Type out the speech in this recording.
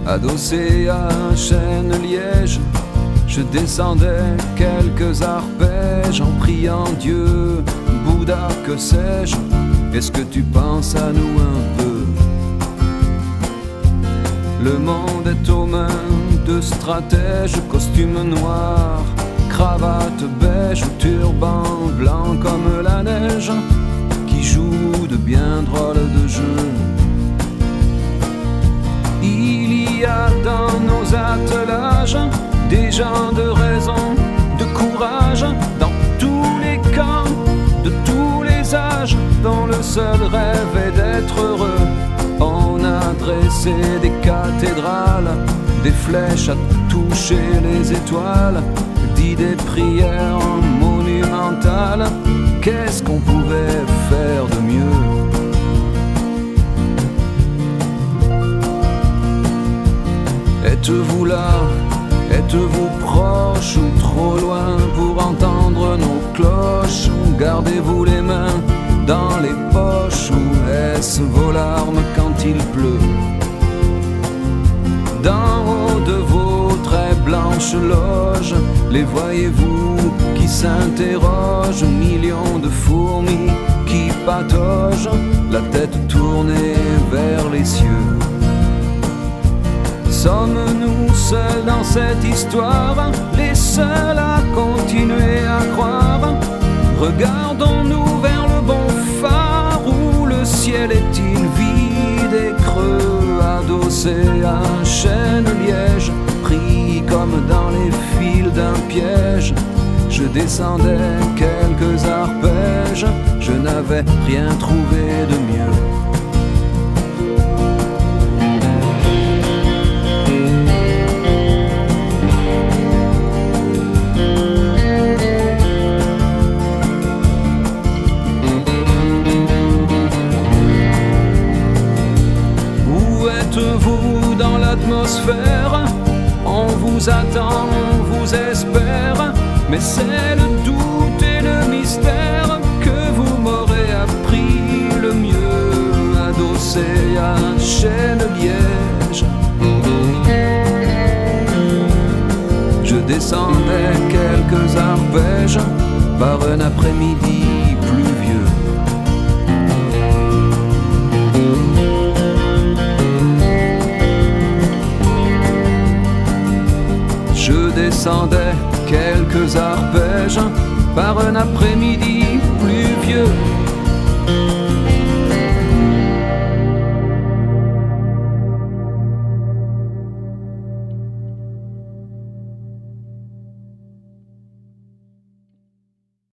Adossé à Chêne-Liège, je descendais quelques arpèges en priant Dieu, Bouddha, que sais-je. Est-ce que tu penses à nous un peu? Le monde est aux mains de stratèges, costume noir, cravate beige ou turban blanc comme la neige, qui jouent de bien drôles de jeux. Il y a dans nos attelages des gens de raison, de courage, dans tous les camps, de tous les âges, dont le seul rêve est d'être heureux. On a dressé des cathédrales, des flèches à toucher les étoiles, dit des prières monumentales. Qu'est-ce qu'on pouvait faire de mieux? Êtes-vous là? Êtes-vous proche ou trop loin pour entendre nos cloches? Gardez-vous les mains dans les poches ou est-ce vos larmes quand il pleut? D'en haut de vos très blanches loges, les voyez-vous qui s'interrogent? Millions de fourmis qui pataugent, la tête tournée vers les cieux. Sommes-nous seuls dans cette histoire, les seuls à continuer à croire? Regardons-nous vers le bon phare où le ciel est-il vide et creux, adossé à Chêne-Liège, pris comme dans les fils d'un piège. Je descendais quelques arpèges, je n'avais rien trouvé de mieux. Vous dans l'atmosphère, on vous attend, on vous espère, mais c'est le doute et le mystère que vous m'aurez appris le mieux, adossé à Chêne-Liège. Je descendais quelques arpèges par un après-midi pluvieux. Je descendais quelques arpèges par un après-midi pluvieux.